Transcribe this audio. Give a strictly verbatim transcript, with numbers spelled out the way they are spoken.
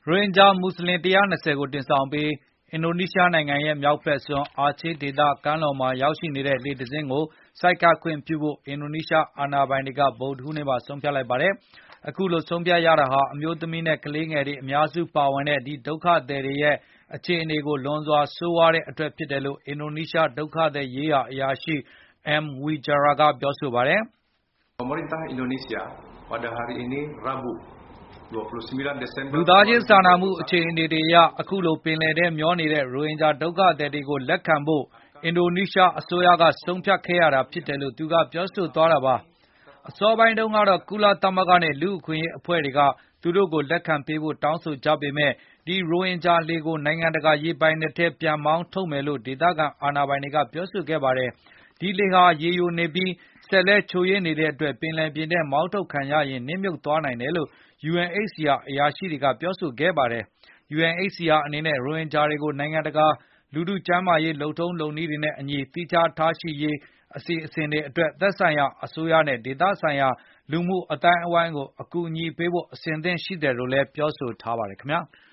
ရိုဟင်ဂျာမွတ်ဆလင် ၁၂၀ ကိုတင်ဆောင်ပြီး အင်ဒိုနီးရှားနိုင်ငံရဲ့မြောက်ဘက်စွန်း အာချေးဒေသကမ်းလွန်မှာရောက်ရှိနေတဲ့လှေတစင်းကိုဆိုက်ကပ်ခွင့်ပြုဖို့ အင်ဒိုနီးရှားအာဏာပိုင်တွေက ဗုဒ္ဓဟူးနေ့မှာဆုံးဖြတ်လိုက်ပါတယ်။ အခုလိုဆုံးဖြတ်ရတာဟာ အမျိုးသမီးနဲ့ကလေးငယ်တွေအများစုပါဝင်တဲ့ ဒီဒုက္ခသည်တွေရဲ့အခြေအနေကိုလွန်စွာဆိုးဝါးတဲ့အတွက်ဖြစ်တယ်လို့ အင်ဒိုနီးရှားဒုက္ခသည်ရေးရာအရာရှိ M Wijaya ကပြောဆိုပါတယ်။လူသားချင်းစာနာမှုအခြေအနေတွေအရ အခုလိုပင်လယ်ထဲမျောနေတဲ့ ရိုဟင်ဂျာဒုက္ခသည်တွေကိုလက်ခံဖို့ အင်ဒိုနီးရှားအစိုးရကဆုံးဖြတ်ခဲ့ရတာဖြစ်တယ်လို့ သူကပြောဆိုသွားတာပါ။ အစောပိုင်းတုန်းကတော့ ကုလသမဂ္ဂနဲ့လူ့အခွင့်အရေးအဖွဲ့တွေက သူတို့ကိုလက်ခံပေးဖို့တောင်းဆိုကြပေမယ့် ဒီရိုဟင်ဂျာလှေကိုနိုင်ငံတကာရေပိုင်နက်ထဲပြန်မောင်းထုတ်မယ်လို့ ဒေသခံအာဏာပိုင်တွေကပြောဆိုခဲ့ပါတယ်။ ဒီလှေဟာရေယိုနေပြီး စက်လည်းချို့ယွင်းနေတဲ့အတွက် ပင်လယ်ပြင်ထဲမောင်းထုတ်ခံရရင်နစ်မြုပ်သွားနိုင်တယ်လို့ ယူအန်အိတ်စီအာ အရာရှိတွေကပြောဆိုခဲ့ပါတယ်။ ယူအန်အိတ်စီအာအနေနဲ့ ရိုဟင်ဂျာတွေကို နိုင်ငံတကာလူထုကျန်းမာရေးလုပ်ထုံးလုပ်နည်းတွေနဲ့အညီ သီးခြားထားရှိရေးအစီအစဉ်တွေအတွက် သက်ဆိုင်ရာအစိုးရနဲ့ ဒေသဆိုင်ရာလူမှုအသိုင်းအဝိုင်းကိုအကူအညီပေးဖို့အဆင်သင့်ရှိတယ်လို့လည်းပြောဆိုထားပါတယ်ခင်ဗျာ။